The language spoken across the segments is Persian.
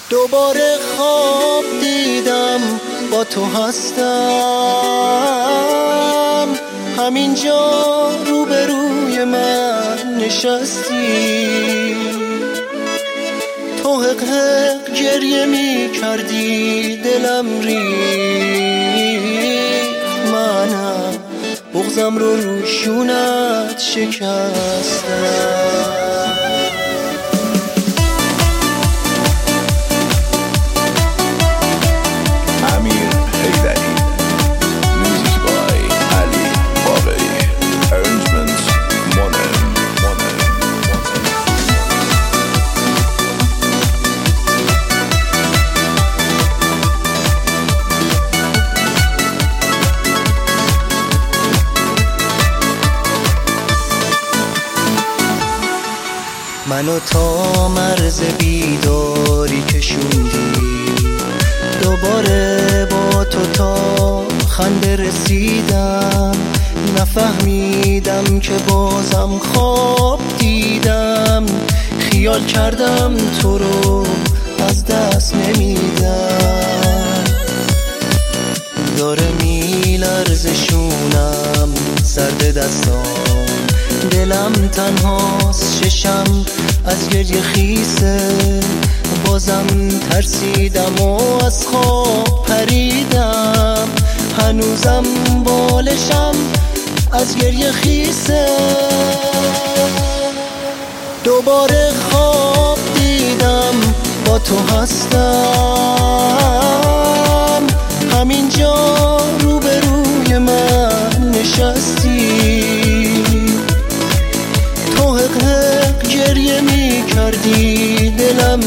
دوباره خواب دیدم با تو هستم، همینجا روبروی من نشستی، تو حق حق گریه می کردی، دلم ریخت، منم بغضم رو روشونت شکستم. منو تا مرز بیداری کشوندی، دوباره با تو تا خنده رسیدم، نفهمیدم که بازم خواب دیدم، خیال کردم تو رو از دست نمیدم، داره میلرزه شونم، سرد دستام، دلم تنهاست، ششم از گریه خیسه، بازم ترسیدم و از خواب پریدم، هنوزم بالشم از گریه خیسه. دوباره خواب دیدم با تو هستم، همینجا روبروی من نشستی، تو حق حق گریه می کردی، دلم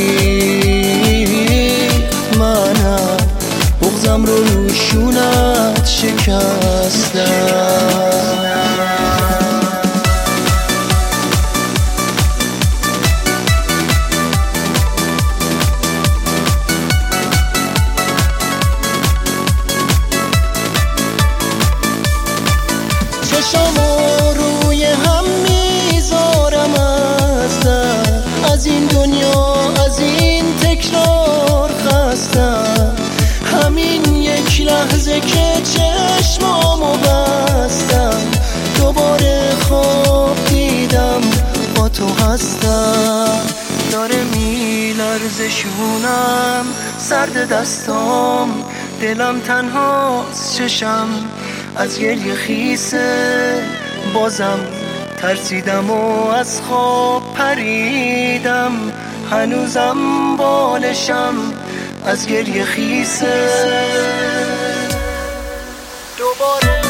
ریخت، منم بغضم رو روشونت شکستم. چشامو روی هم میذارم از در، از این دنیا از این تکرار خستم، همین یک لحظه که چشمامو بستم، دوباره خواب دیدم با تو هستم، داره میلرزه شونم، سرد دستام، دلم تنهاست، چشم از گریه خیسه، بازم ترسیدم و از خواب پریدم، هنوزم بالشم از گریه خیسه. دوباره